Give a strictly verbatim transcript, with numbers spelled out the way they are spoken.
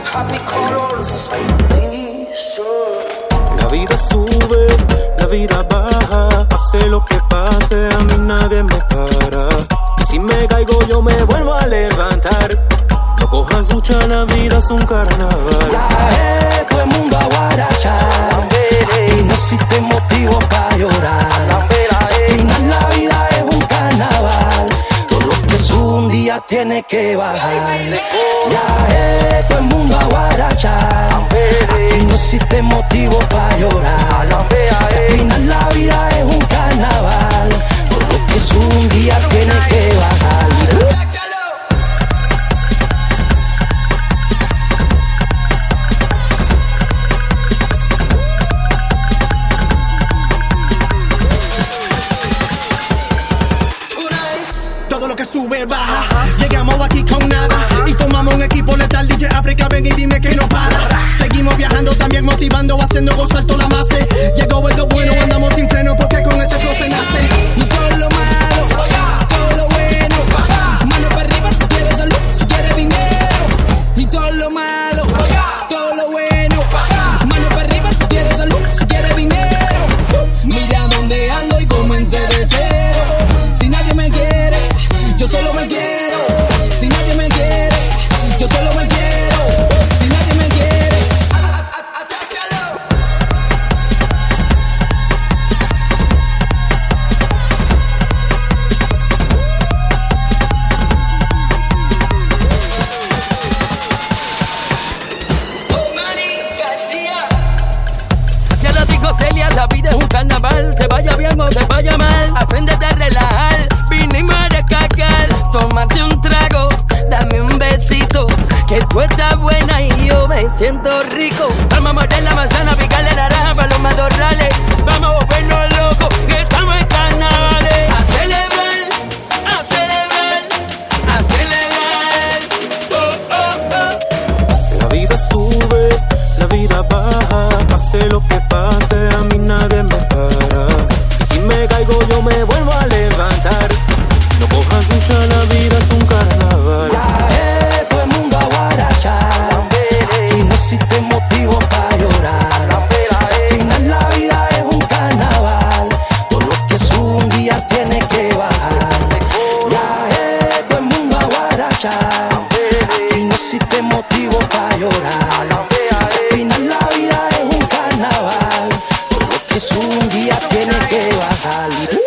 Happy colors. La vida sube, la vida baja, pase lo que pase, a mí nadie me para. Y si me caigo yo me vuelvo a levantar. No cojas lucha, la vida es un carnaval. Ya es todo el mundo a guarachar y no existe motivo para llorar. Si al final la vida es un carnaval, todo lo que sube un día tiene que bajar. Ya es todo el mundo a guarachar, aquí no existe motivo para llorar. Si al final la vida es un carnaval, todo lo que sube un día tiene que bajar. Todo lo que sube baja, llegamos aquí con nada y formamos un equipo letal. D J África, ven y dime que no para. Seguimos viajando, también motivando, haciendo gozar toda la masa. Llegó el lo bueno, andamos sin freno porque con este flow se nace. Y todo lo malo, todo lo bueno, mano para arriba si quieres salud, si quieres dinero. Y todo lo malo, todo lo bueno, mano para arriba si quieres salud, si quieres dinero. Mira dónde ando y comencé de cero. Si nadie me quiere, yo solo me quiero. Si nadie me quiere, yo solo me quiero. Si nadie me quiere, ya lo dijo Celia, la vida es un carnaval. Te vaya bien o te vaya mal, apréndete a relajar. Vinimos a descargar, tómate un trago, dame un besito, que tú estás buena y yo me siento rico. Vamos a morder la manzana, picarle naranja para los matorrales. Vamos a volvernos locos, que estamos en carnavales. A celebrar, a celebrar, a celebrar. Oh, oh, oh. La vida sube, la vida baja, pase lo que pase, a mí nadie me para. Y si me caigo yo me vuelvo a levantar. No cojas lucha, la vida es un carnaval. Ya es todo el mundo a guarachar, aquí no existe motivo para llorar. Si al final la vida es un carnaval, todo lo que sube un día tiene que bajar. Ya es todo el mundo a guarachar, aquí no existe motivo para llorar. Si al final la vida es un carnaval, todo lo que sube un día tiene que bajar.